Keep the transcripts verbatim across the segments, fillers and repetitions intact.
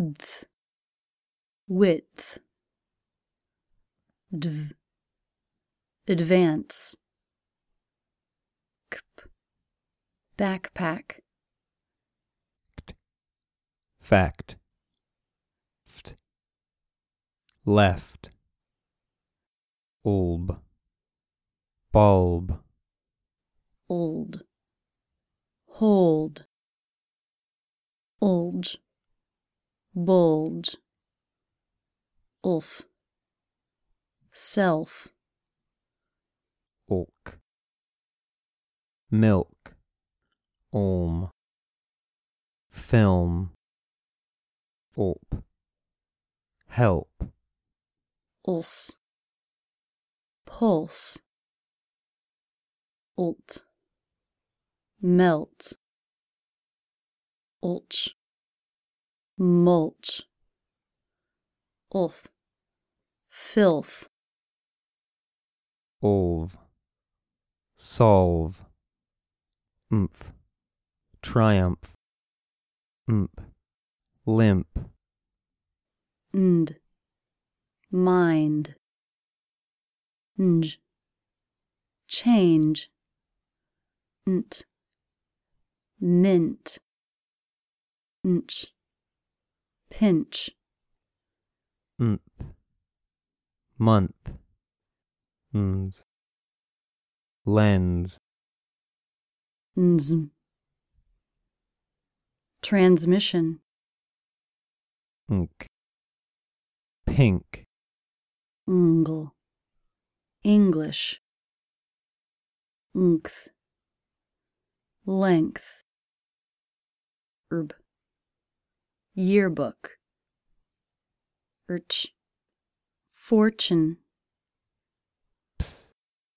th, width, dv, advance, kp, backpack, fact, ft, left, ulb, bulb, old, hold, ulge, bulge, ulf, self, ulk, milk, ulm, film, ulp, help, ulse, pulse, ult, melt, ulch, mulch, ulf, filth, ulv, solve, oomph, triumph, oomp, limp, nd, mind, nj, change, nt, mint, nch, pinch, nth, month, nz, lens, nzm, transmission, ink, pink, ngle, English, nth, length, herb, yearbook, urch, fortune, ps,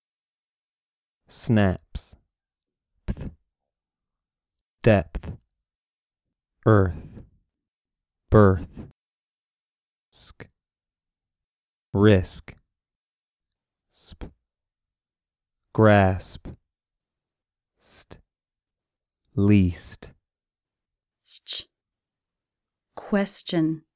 snaps, pth, depth, earth, birth, sk, risk, sp, grasp, st, least, sch, question,